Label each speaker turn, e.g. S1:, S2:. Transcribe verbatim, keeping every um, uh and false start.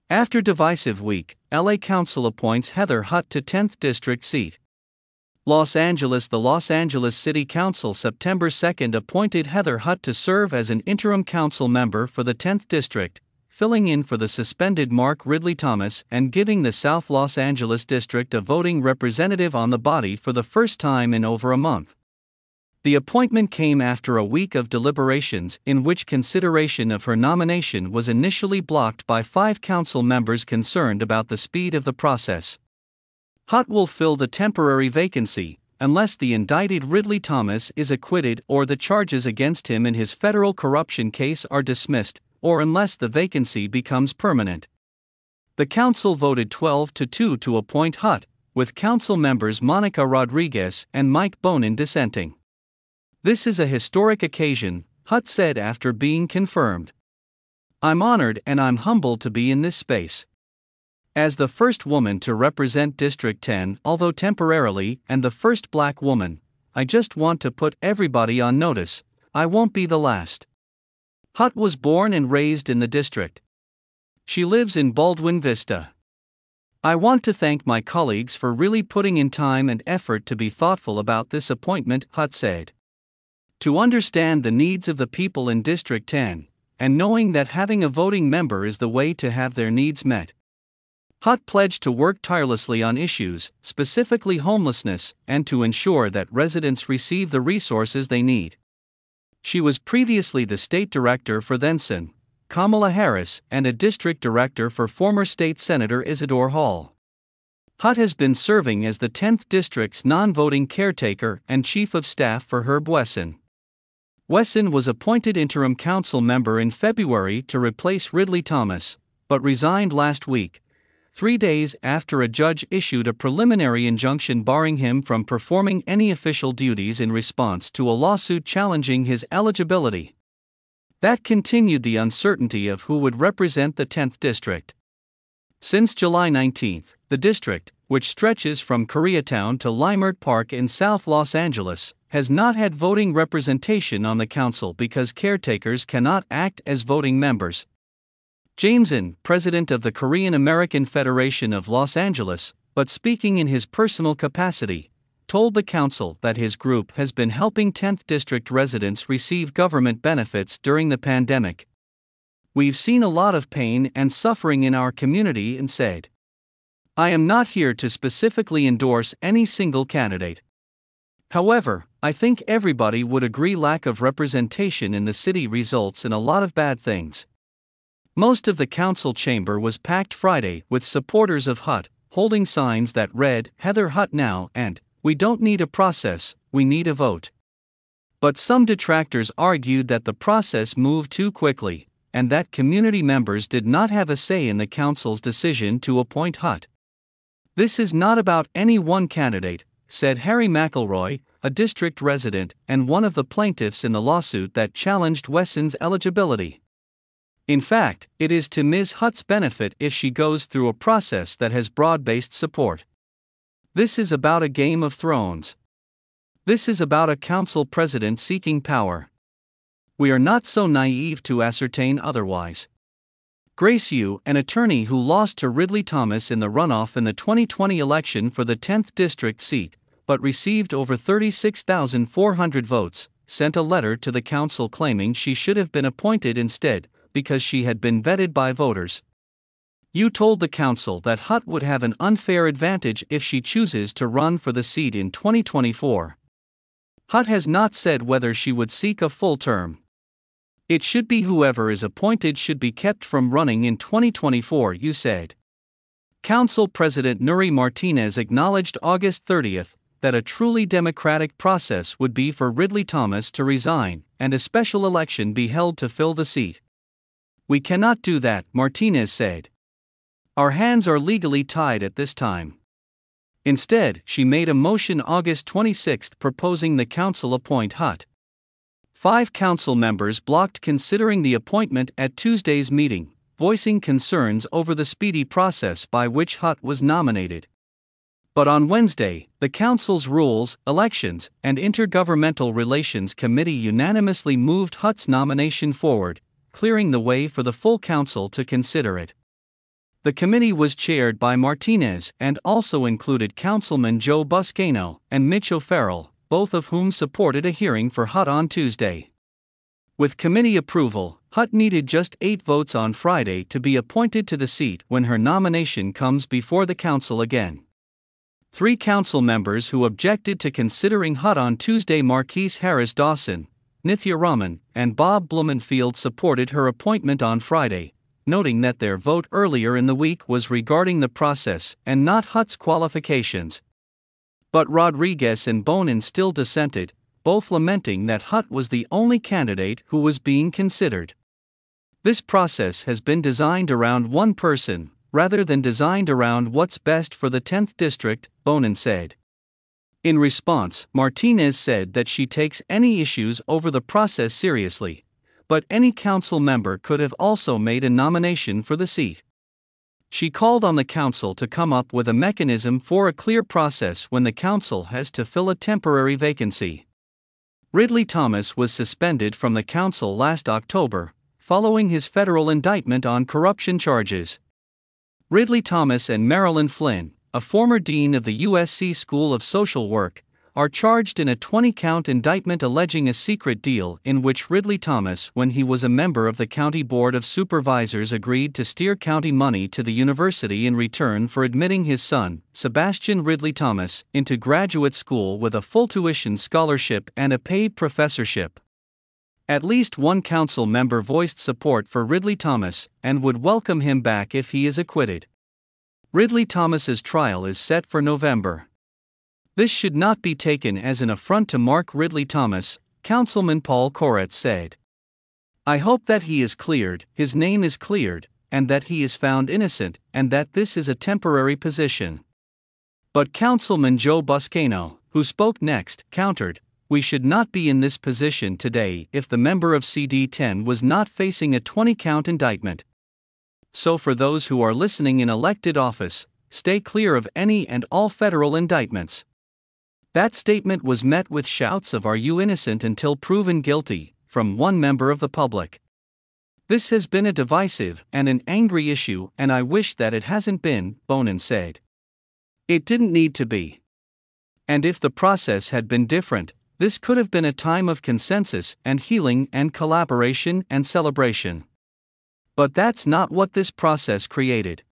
S1: After divisive week, L A Council appoints Heather Hutt to tenth District seat. Los Angeles. The Los Angeles City Council September second appointed Heather Hutt to serve as an interim council member for the tenth District, filling in for the suspended Mark Ridley Thomas and giving the South Los Angeles District a voting representative on the body for the first time in over a month. The appointment came after a week of deliberations in which consideration of her nomination was initially blocked by five council members concerned about the speed of the process. Hutt will fill the temporary vacancy, unless the indicted Ridley Thomas is acquitted or the charges against him in his federal corruption case are dismissed, or unless the vacancy becomes permanent. The council voted twelve to two to appoint Hutt, with council members Monica Rodriguez and Mike Bonin dissenting. "This is a historic occasion," Hutt said after being confirmed. "I'm honored and I'm humbled to be in this space. As the first woman to represent District ten, although temporarily, and the first black woman, I just want to put everybody on notice, I won't be the last." Hutt was born and raised in the district. She lives in Baldwin Vista. "I want to thank my colleagues for really putting in time and effort to be thoughtful about this appointment," Hutt said. "To understand the needs of the people in District ten, and knowing that having a voting member is the way to have their needs met." Hutt pledged to work tirelessly on issues, specifically homelessness, and to ensure that residents receive the resources they need. She was previously the state director for then-Sen. Kamala Harris and a district director for former state senator Isidore Hall. Hutt has been serving as the tenth District's non-voting caretaker and chief of staff for Herb Wesson. Wesson was appointed interim council member in February to replace Ridley Thomas, but resigned last week, three days after a judge issued a preliminary injunction barring him from performing any official duties in response to a lawsuit challenging his eligibility. That continued the uncertainty of who would represent the tenth District. Since July nineteenth, the district, which stretches from Koreatown to Leimert Park in South Los Angeles, has not had voting representation on the council because caretakers cannot act as voting members. James N., president of the Korean American Federation of Los Angeles, but speaking in his personal capacity, told the council that his group has been helping tenth District residents receive government benefits during the pandemic. "We've seen a lot of pain and suffering in our community," and said, "I am not here to specifically endorse any single candidate. However, I think everybody would agree lack of representation in the city results in a lot of bad things." Most of the council chamber was packed Friday with supporters of Hutt, holding signs that read, "Heather Hutt now," and "We don't need a process, we need a vote." But some detractors argued that the process moved too quickly, and that community members did not have a say in the council's decision to appoint Hutt. "This is not about any one candidate," said Harry McElroy, a district resident and one of the plaintiffs in the lawsuit that challenged Wesson's eligibility. "In fact, it is to Miz Hutt's benefit if she goes through a process that has broad-based support. This is about a Game of Thrones. This is about a council president seeking power. We are not so naive to ascertain otherwise." Grace Yu, an attorney who lost to Ridley Thomas in the runoff in the twenty twenty election for the tenth District seat, but received over thirty-six thousand four hundred votes, sent a letter to the council claiming she should have been appointed instead, because she had been vetted by voters. Yu told the council that Hutt would have an unfair advantage if she chooses to run for the seat in twenty twenty-four. Hutt has not said whether she would seek a full term. "It should be whoever is appointed should be kept from running in twenty twenty-four," Yu said. Council President Nury Martinez acknowledged August thirtieth that a truly democratic process would be for Ridley Thomas to resign and a special election be held to fill the seat. "We cannot do that," Martinez said. "Our hands are legally tied at this time." Instead, she made a motion August twenty-sixth proposing the council appoint Hutt. Five council members blocked considering the appointment at Tuesday's meeting, voicing concerns over the speedy process by which Hutt was nominated. But on Wednesday, the council's Rules, Elections, and Intergovernmental Relations Committee unanimously moved Hutt's nomination forward, clearing the way for the full council to consider it. The committee was chaired by Martinez and also included Councilman Joe Buscaino and Mitch O'Farrell, both of whom supported a hearing for Hutt on Tuesday. With committee approval, Hutt needed just eight votes on Friday to be appointed to the seat when her nomination comes before the council again. Three council members who objected to considering Hutt on Tuesday, Marquise Harris Dawson, Nithya Raman, and Bob Blumenfield, supported her appointment on Friday, noting that their vote earlier in the week was regarding the process and not Hutt's qualifications. But Rodriguez and Bonin still dissented, both lamenting that Hutt was the only candidate who was being considered. This process has been designed around one person, rather than designed around what's best for the tenth District, Bonin said. In response, Martinez said that she takes any issues over the process seriously, but any council member could have also made a nomination for the seat. She called on the council to come up with a mechanism for a clear process when the council has to fill a temporary vacancy. Ridley Thomas was suspended from the council last October, following his federal indictment on corruption charges. Ridley Thomas and Marilyn Flynn, a former dean of the U S C School of Social Work, are charged in a twenty-count indictment alleging a secret deal in which Ridley Thomas, when he was a member of the County Board of Supervisors, agreed to steer county money to the university in return for admitting his son, Sebastian Ridley Thomas, into graduate school with a full tuition scholarship and a paid professorship. At least one council member voiced support for Ridley Thomas and would welcome him back if he is acquitted. Ridley Thomas's trial is set for November. This should not be taken as an affront to Mark Ridley Thomas, Councilman Paul Koretz said. I hope that he is cleared, his name is cleared, and that he is found innocent, and that this is a temporary position. But Councilman Joe Buscaino, who spoke next, countered, we should not be in this position today if the member of C D ten was not facing a twenty-count indictment. So for those who are listening in elected office, stay clear of any and all federal indictments. That statement was met with shouts of "Are you innocent until proven guilty?" from one member of the public. This has been a divisive and an angry issue, and I wish that it hasn't been, Bonin said. It didn't need to be. And if the process had been different, this could have been a time of consensus and healing and collaboration and celebration. But that's not what this process created.